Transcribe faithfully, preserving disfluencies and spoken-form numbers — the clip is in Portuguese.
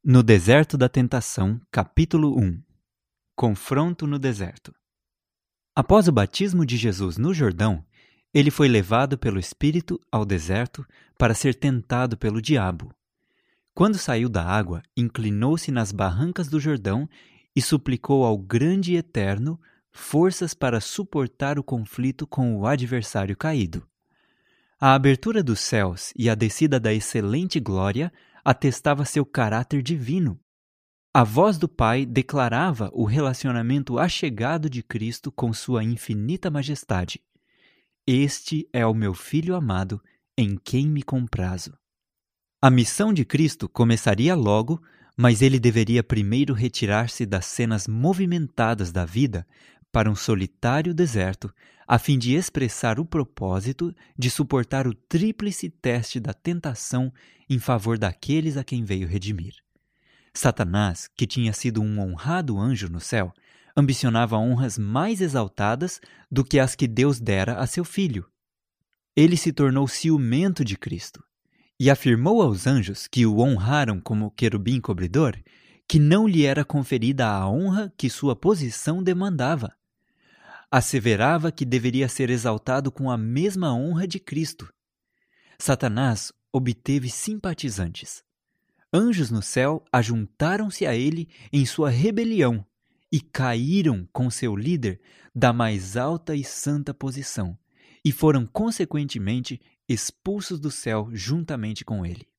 No deserto da tentação, capítulo um. Confronto no deserto. Após o batismo de Jesus no Jordão, ele foi levado pelo Espírito ao deserto para ser tentado pelo diabo. Quando saiu da água, inclinou-se nas barrancas do Jordão e suplicou ao grande e eterno forças para suportar o conflito com o adversário caído. A abertura dos céus e a descida da excelente glória atestava seu caráter divino. A voz do Pai declarava o relacionamento achegado de Cristo com sua infinita majestade. Este é o meu Filho amado, em quem me comprazo. A missão de Cristo começaria logo, mas ele deveria primeiro retirar-se das cenas movimentadas da vida para um solitário deserto, a fim de expressar o propósito de suportar o tríplice teste da tentação em favor daqueles a quem veio redimir. Satanás, que tinha sido um honrado anjo no céu, ambicionava honras mais exaltadas do que as que Deus dera a seu filho. Ele se tornou ciumento de Cristo e afirmou aos anjos que o honraram como querubim cobridor que não lhe era conferida a honra que sua posição demandava. Asseverava que deveria ser exaltado com a mesma honra de Cristo. Satanás obteve simpatizantes. Anjos no céu ajuntaram-se a ele em sua rebelião e caíram com seu líder da mais alta e santa posição, e foram consequentemente expulsos do céu juntamente com ele.